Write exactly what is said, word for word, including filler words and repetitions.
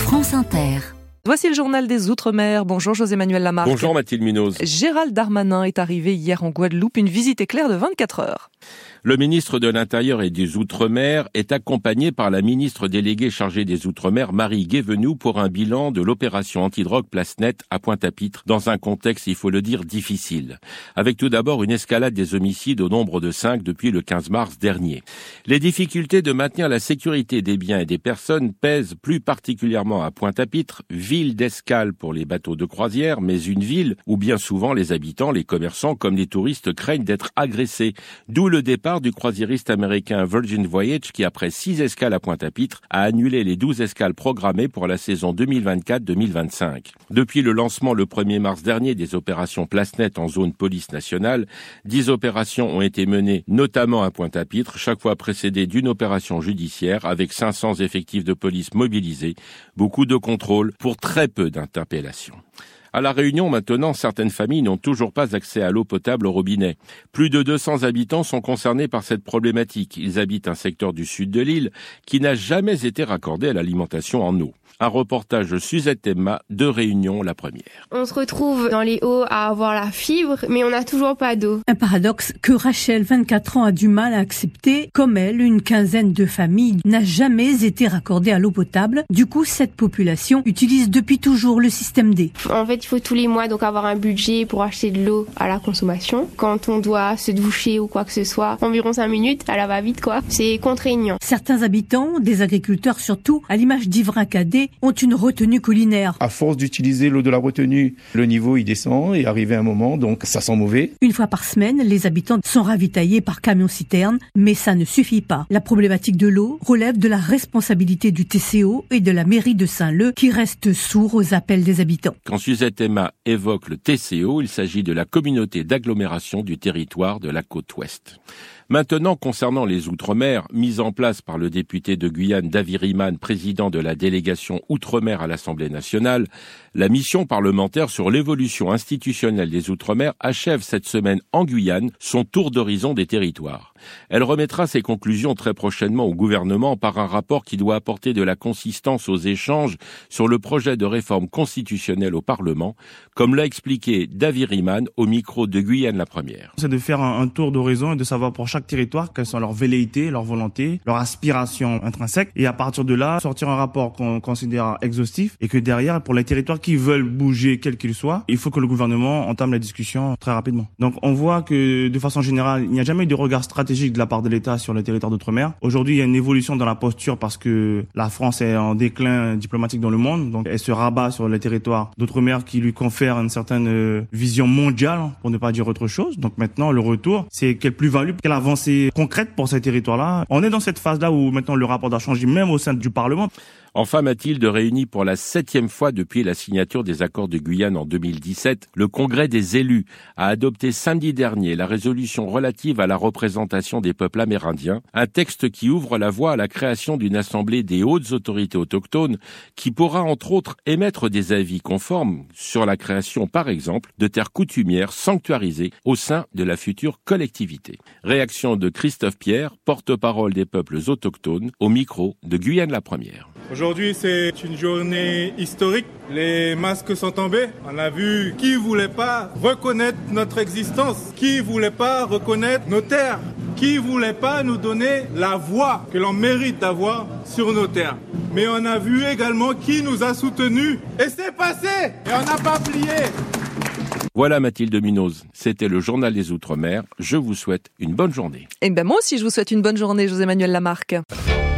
France Inter. Voici le journal des Outre-mer. Bonjour José-Manuel Lamarque. Bonjour Mathilde Munoz. Gérald Darmanin est arrivé hier en Guadeloupe, une visite éclair de vingt-quatre heures. Le ministre de l'Intérieur et des Outre-mer est accompagné par la ministre déléguée chargée des Outre-mer, Marie Guévenoux, pour un bilan de l'opération antidrogue Place Nette à Pointe-à-Pitre, dans un contexte, il faut le dire, difficile. Avec tout d'abord une escalade des homicides au nombre de cinq depuis le quinze mars dernier. Les difficultés de maintenir la sécurité des biens et des personnes pèsent plus particulièrement à Pointe-à-Pitre, ville d'escale pour les bateaux de croisière, mais une ville où bien souvent les habitants, les commerçants comme les touristes craignent d'être agressés. D'où le départ du croisiériste américain Virgin Voyage qui, après six escales à Pointe-à-Pitre, a annulé les douze escales programmées pour la saison deux mille vingt-quatre deux mille vingt-cinq. Depuis le lancement le premier mars dernier des opérations Place Nette en zone police nationale, dix opérations ont été menées, notamment à Pointe-à-Pitre, chaque fois précédées d'une opération judiciaire avec cinq cents effectifs de police mobilisés, beaucoup de contrôles pour très peu d'interpellations. À La Réunion, maintenant, certaines familles n'ont toujours pas accès à l'eau potable au robinet. Plus de deux cents habitants sont concernés par cette problématique. Ils habitent un secteur du sud de l'île qui n'a jamais été raccordé à l'alimentation en eau. Un reportage de Suzette Emma de Réunion, la première. On se retrouve dans les hauts à avoir la fibre, mais on n'a toujours pas d'eau. Un paradoxe que Rachel, vingt-quatre ans, a du mal à accepter. Comme elle, une quinzaine de familles n'a jamais été raccordée à l'eau potable. Du coup, cette population utilise depuis toujours le système D. En fait, il faut tous les mois donc avoir un budget pour acheter de l'eau à la consommation. Quand on doit se doucher ou quoi que ce soit, environ cinq minutes, à la va-vite quoi. C'est contraignant. Certains habitants, des agriculteurs surtout, à l'image d'Ivrin Cadet, ont une retenue collinaire. À force d'utiliser l'eau de la retenue, le niveau il descend et arrivé un moment, donc ça sent mauvais. Une fois par semaine, les habitants sont ravitaillés par camion-citerne, mais ça ne suffit pas. La problématique de l'eau relève de la responsabilité du T C O et de la mairie de Saint-Leu qui reste sourd aux appels des habitants. Quand Suzette Emma évoque le T C O, il s'agit de la communauté d'agglomération du territoire de la côte ouest. Maintenant, concernant les Outre-mer, mise en place par le député de Guyane, David Riemann, président de la délégation Outre-mer à l'Assemblée nationale, la mission parlementaire sur l'évolution institutionnelle des Outre-mer achève cette semaine en Guyane son tour d'horizon des territoires. Elle remettra ses conclusions très prochainement au gouvernement par un rapport qui doit apporter de la consistance aux échanges sur le projet de réforme constitutionnelle au Parlement, comme l'a expliqué David Riemann au micro de Guyane la première. C'est de faire un, un tour d'horizon et de savoir pour chaque territoire quelles sont leurs velléités, leurs volontés, leurs aspirations intrinsèques, et à partir de là, sortir un rapport qu'on considère exhaustif et que derrière, pour les territoires qui veulent bouger, quels qu'ils soient, il faut que le gouvernement entame la discussion très rapidement. Donc on voit que de façon générale, il n'y a jamais eu de regard stratégique de la part de l'État sur les territoires d'outre-mer. Aujourd'hui, il y a une évolution dans la posture parce que la France est en déclin diplomatique dans le monde, donc elle se rabat sur les territoires d'outre-mer qui lui confèrent une certaine vision mondiale, pour ne pas dire autre chose. Donc maintenant, le retour, c'est quelle plus-value, quelle avancée concrète pour ces territoires-là. On est dans cette phase-là où maintenant le rapport doit changer, même au sein du Parlement. Enfin, Mathilde, réunie pour la septième fois depuis la signature des accords de Guyane en deux mille dix-sept, le Congrès des élus a adopté samedi dernier la résolution relative à la représentation des peuples amérindiens, un texte qui ouvre la voie à la création d'une assemblée des hautes autorités autochtones qui pourra entre autres émettre des avis conformes sur la création, par exemple, de terres coutumières sanctuarisées au sein de la future collectivité. Réaction de Christophe Pierre, porte-parole des peuples autochtones, au micro de Guyane la première. Aujourd'hui, c'est une journée historique. Les masques sont tombés. On a vu qui voulait pas reconnaître notre existence, qui voulait pas reconnaître nos terres, qui voulait pas nous donner la voix que l'on mérite d'avoir sur nos terres. Mais on a vu également qui nous a soutenus. Et c'est passé. Et on n'a pas plié. Voilà Mathilde Munoz, c'était le journal des Outre-mer. Je vous souhaite une bonne journée. Et ben moi aussi, je vous souhaite une bonne journée, José-Manuel Lamarque.